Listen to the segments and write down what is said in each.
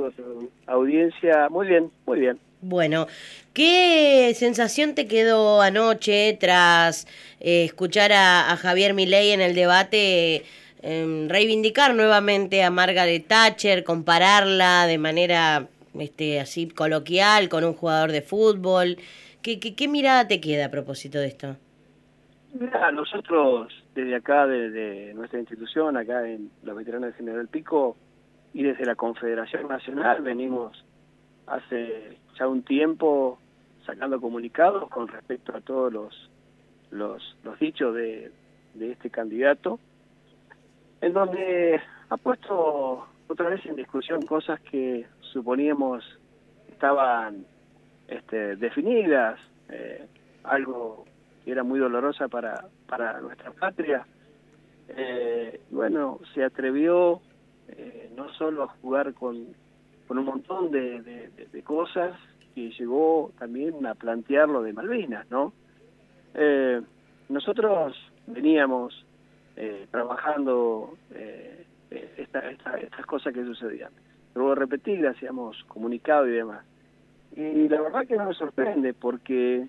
saludo a su audiencia. Muy bien, muy bien. Bueno, ¿qué sensación te quedó anoche tras escuchar a Javier Milei en el debate reivindicar nuevamente a Margaret Thatcher, compararla de manera así coloquial con un jugador de fútbol? ¿Qué mirada te queda a propósito de esto? Mirá, nosotros desde acá, desde nuestra institución, acá en los veteranos de General Pico, y desde la Confederación Nacional venimos hace ya un tiempo sacando comunicados con respecto a todos los dichos de este candidato, en donde ha puesto otra vez en discusión cosas que suponíamos estaban definidas, algo que era muy dolorosa para nuestra patria. Bueno, se atrevió no solo a jugar con un montón de cosas, que llegó también a plantear lo de Malvinas, ¿no? Nosotros veníamos trabajando estas cosas que sucedían. Luego de repetir, hacíamos comunicado y demás. Y la verdad que no me sorprende porque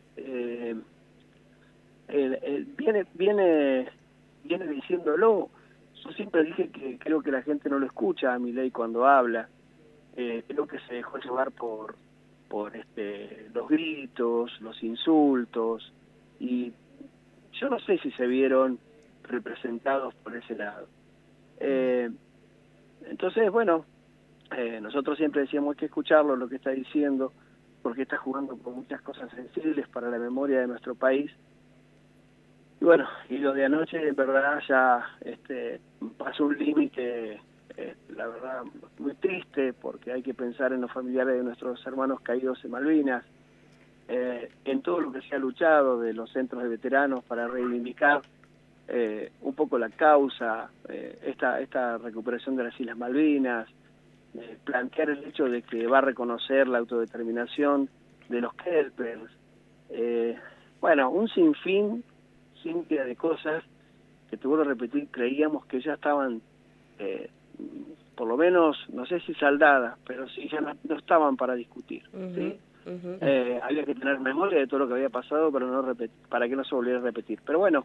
viene diciéndolo. Yo siempre dije que creo que la gente no lo escucha a Milei cuando habla. Creo que se dejó llevar por los gritos, los insultos, y yo no sé si se vieron representados por ese lado. Entonces, bueno, nosotros siempre decíamos que escucharlo, lo que está diciendo, porque está jugando con muchas cosas sensibles para la memoria de nuestro país. Y bueno, y lo de anoche, en verdad, ya pasó un límite, la verdad, muy triste, porque hay que pensar en los familiares de nuestros hermanos caídos en Malvinas, en todo lo que se ha luchado de los centros de veteranos para reivindicar un poco la causa, esta recuperación de las Islas Malvinas, plantear el hecho de que va a reconocer la autodeterminación de los Kelpers, bueno, un sinfín, Cintia, de cosas que te vuelvo a repetir, creíamos que ya estaban, por lo menos, no sé si saldadas, pero sí ya no estaban para discutir, ¿sí? Había que tener memoria de todo lo que había pasado para para que no se volviera a repetir. Pero bueno,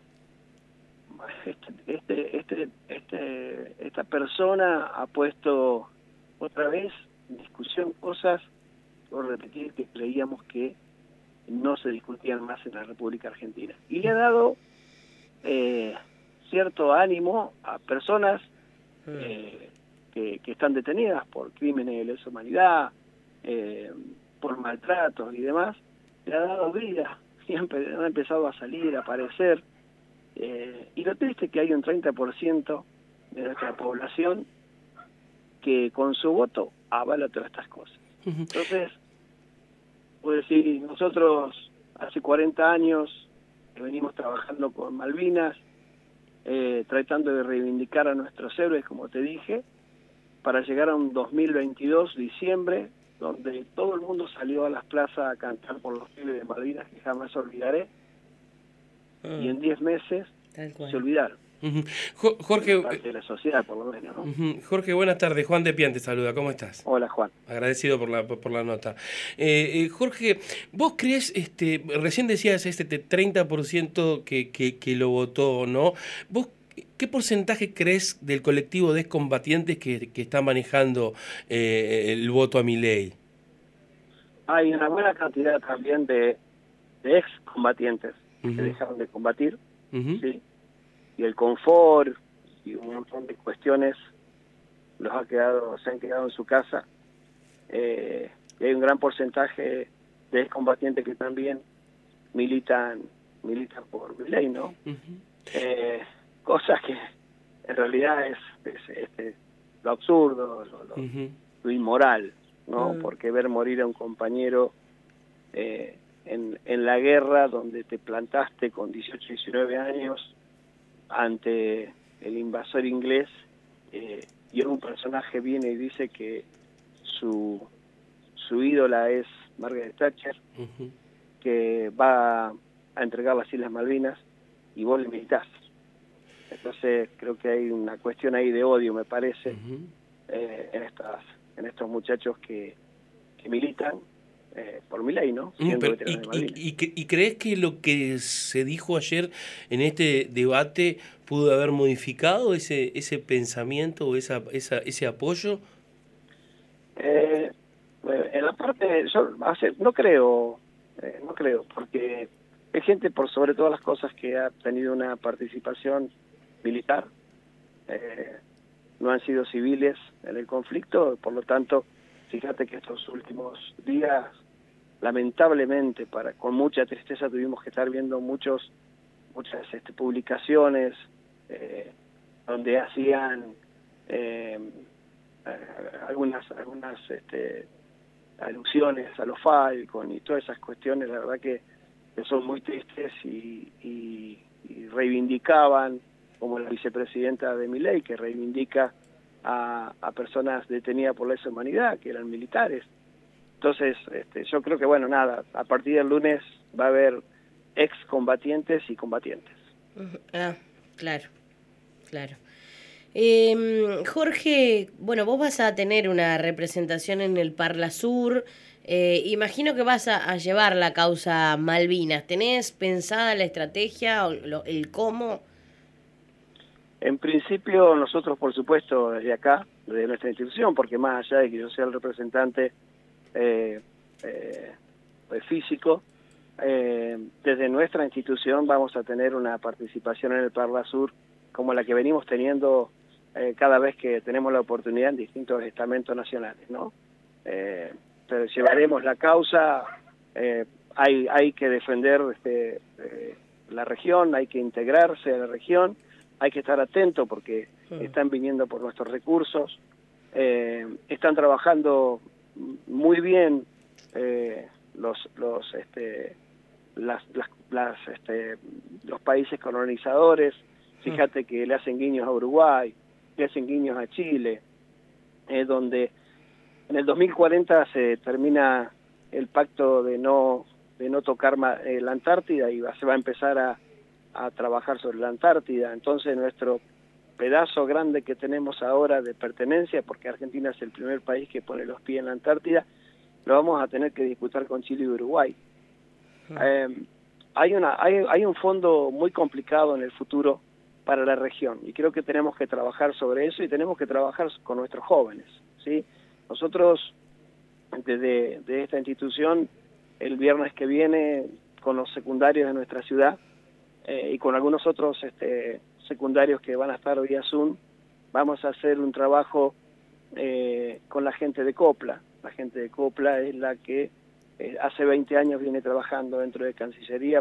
esta persona ha puesto otra vez en discusión cosas, por repetir, que creíamos que no se discutían más en la República Argentina. Y le ha dado cierto ánimo a personas que están detenidas por crímenes de lesa humanidad, por maltratos y demás. Le ha dado vida, siempre han empezado a salir, a aparecer, y lo triste es que hay un 30% de nuestra población que con su voto avala todas estas cosas. Entonces, puedo decir, nosotros hace 40 años que venimos trabajando con Malvinas, tratando de reivindicar a nuestros héroes, como te dije, para llegar a un 2022, diciembre, donde todo el mundo salió a las plazas a cantar por los pibes de Malvinas, que jamás olvidaré, y en 10 meses se olvidaron. Jorge, Parte de la sociedad, por lo menos, ¿no? Jorge, buenas tardes. Juan de Pian te saluda. ¿Cómo estás? Hola, Juan. Agradecido por la nota. Jorge, ¿vos crees, recién decías 30% que lo votó, ¿no? ¿Vos qué porcentaje crees del colectivo de excombatientes que está manejando el voto a Milei? Hay una buena cantidad también de excombatientes que dejaron de combatir, ¿sí? Y el confort y un montón de cuestiones se han quedado en su casa, y hay un gran porcentaje de excombatientes que también militan por Milei, ¿no? Cosas que en realidad es lo absurdo, lo inmoral, ¿no? Porque ver morir a un compañero en la guerra, donde te plantaste con 18, 19 años ante el invasor inglés, y un personaje viene y dice que su ídola es Margaret Thatcher, que va a entregar las Islas Malvinas, y vos le militás. Entonces creo que hay una cuestión ahí de odio, me parece, en en estos muchachos que militan por Milei, ¿no? ¿Y crees que lo que se dijo ayer en este debate pudo haber modificado ese pensamiento o ese apoyo? En la parte, yo no creo, porque hay gente por sobre todas las cosas que ha tenido una participación militar, no han sido civiles en el conflicto, por lo tanto, fíjate que estos últimos días, lamentablemente, con mucha tristeza tuvimos que estar viendo muchas publicaciones donde hacían algunas alusiones a los Falcon y todas esas cuestiones, la verdad que son muy tristes y reivindicaban, como la vicepresidenta de Milei, que reivindica a personas detenidas por lesa humanidad, que eran militares. Entonces, yo creo que, bueno, nada, a partir del lunes va a haber excombatientes y combatientes. Ah, claro. Jorge, bueno, vos vas a tener una representación en el Parlasur. Imagino que vas a llevar la causa Malvinas. ¿Tenés pensada la estrategia o el cómo? En principio, nosotros, por supuesto, desde acá, desde nuestra institución, porque más allá de que yo sea el representante físico, desde nuestra institución vamos a tener una participación en el Parlasur como la que venimos teniendo cada vez que tenemos la oportunidad en distintos estamentos nacionales, ¿no? Pero llevaremos la causa, hay que defender la región, hay que integrarse a la región, hay que estar atento porque están viniendo por nuestros recursos, están trabajando muy bien los países colonizadores. Fíjate que le hacen guiños a Uruguay, le hacen guiños a Chile, donde en el 2040 se termina el pacto de no tocar la Antártida y se va a empezar a trabajar sobre la Antártida. Entonces nuestro pedazo grande que tenemos ahora de pertenencia, porque Argentina es el primer país que pone los pies en la Antártida, lo vamos a tener que disputar con Chile y Uruguay. Hay un fondo muy complicado en el futuro para la región y creo que tenemos que trabajar sobre eso y tenemos que trabajar con nuestros jóvenes, ¿sí? Nosotros desde esta institución el viernes que viene con los secundarios de nuestra ciudad y con algunos otros secundarios que van a estar vía Zoom, vamos a hacer un trabajo con la gente de Copla. La gente de Copla es la que hace 20 años viene trabajando dentro de Cancillería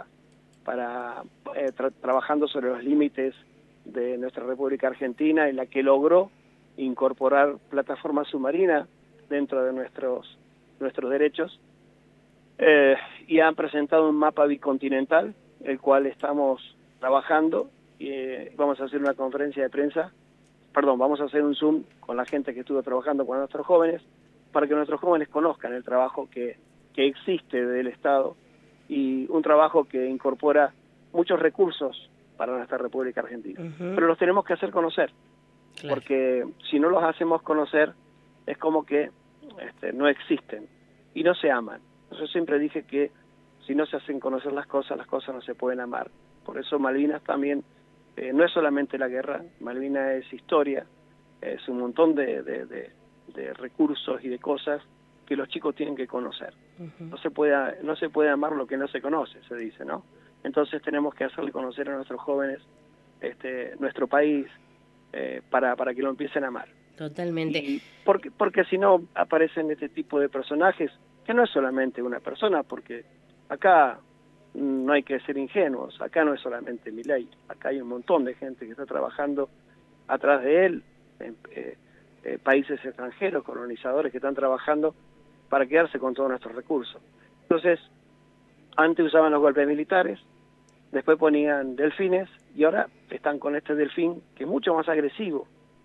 trabajando sobre los límites de nuestra República Argentina, en la que logró incorporar plataforma submarina dentro de nuestros derechos, y han presentado un mapa bicontinental, el cual estamos trabajando, y vamos a hacer una conferencia de prensa, vamos a hacer un Zoom con la gente que estuvo trabajando con nuestros jóvenes, para que nuestros jóvenes conozcan el trabajo que existe del Estado, y un trabajo que incorpora muchos recursos para nuestra República Argentina. Pero los tenemos que hacer conocer, claro, porque si no los hacemos conocer, es como que no existen y no se aman. Yo siempre dije que si no se hacen conocer las cosas no se pueden amar. Por eso Malvinas también no es solamente la guerra, Malvinas es historia, es un montón de recursos y de cosas que los chicos tienen que conocer. No se puede amar lo que no se conoce, se dice, ¿no? Entonces tenemos que hacerle conocer a nuestros jóvenes nuestro país para que lo empiecen a amar. Totalmente. Y porque si no aparecen este tipo de personajes, que no es solamente una persona, porque acá no hay que ser ingenuos, acá no es solamente Milei, acá hay un montón de gente que está trabajando atrás de él, países extranjeros, colonizadores que están trabajando para quedarse con todos nuestros recursos. Entonces, antes usaban los golpes militares, después ponían delfines y ahora están con este delfín que es mucho más agresivo,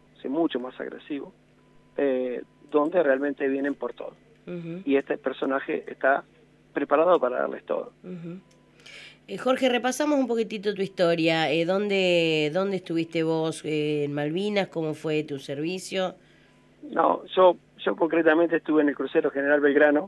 donde realmente vienen por todo. Y este personaje está preparado para darles todo. Jorge, repasamos un poquitito tu historia. ¿Dónde estuviste vos en Malvinas? ¿Cómo fue tu servicio? No, yo Yo concretamente estuve en el crucero General Belgrano,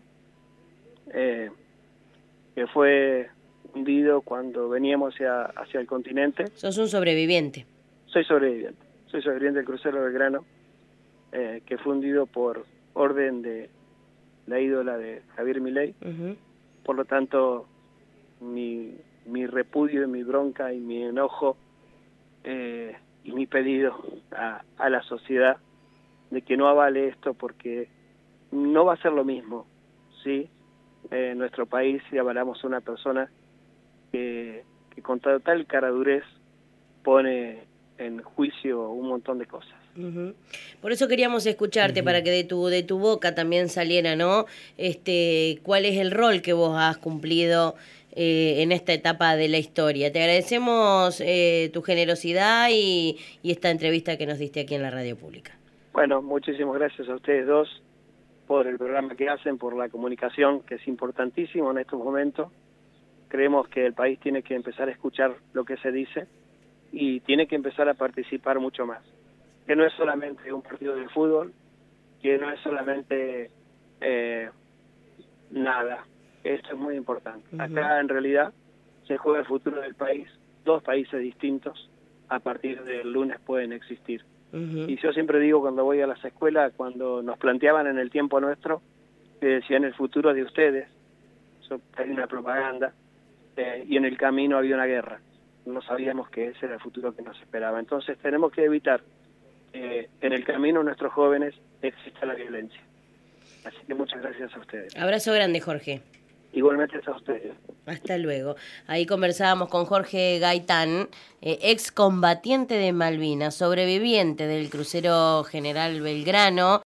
que fue hundido cuando veníamos hacia el continente. Sos un sobreviviente. Soy sobreviviente del crucero Belgrano, que fue hundido por orden de la ídola de Javier Milei. Por lo tanto, mi repudio y mi bronca y mi enojo y mi pedido a la sociedad de que no avale esto, porque no va a ser lo mismo, ¿sí? En nuestro país, si avalamos a una persona que con tal caradurez pone en juicio un montón de cosas. Por eso queríamos escucharte, para que de tu boca también saliera, ¿no? ¿Cuál es el rol que vos has cumplido en esta etapa de la historia? Te agradecemos tu generosidad y esta entrevista que nos diste aquí en la radio pública. Bueno, muchísimas gracias a ustedes dos por el programa que hacen, por la comunicación, que es importantísimo en estos momentos. Creemos que el país tiene que empezar a escuchar lo que se dice y tiene que empezar a participar mucho más. Que no es solamente un partido de fútbol, que no es solamente nada. Esto es muy importante. Acá en realidad se juega el futuro del país. 2 países distintos a partir del lunes pueden existir. Y yo siempre digo, cuando voy a las escuelas, cuando nos planteaban en el tiempo nuestro, que decían el futuro de ustedes, eso hay una propaganda, y en el camino había una guerra. No sabíamos que ese era el futuro que nos esperaba. Entonces tenemos que evitar en el camino nuestros jóvenes exista la violencia. Así que muchas gracias a ustedes. Abrazo grande, Jorge. Igualmente a ustedes. Hasta luego. Ahí conversábamos con Jorge Gaitán, excombatiente de Malvinas, sobreviviente del crucero General Belgrano.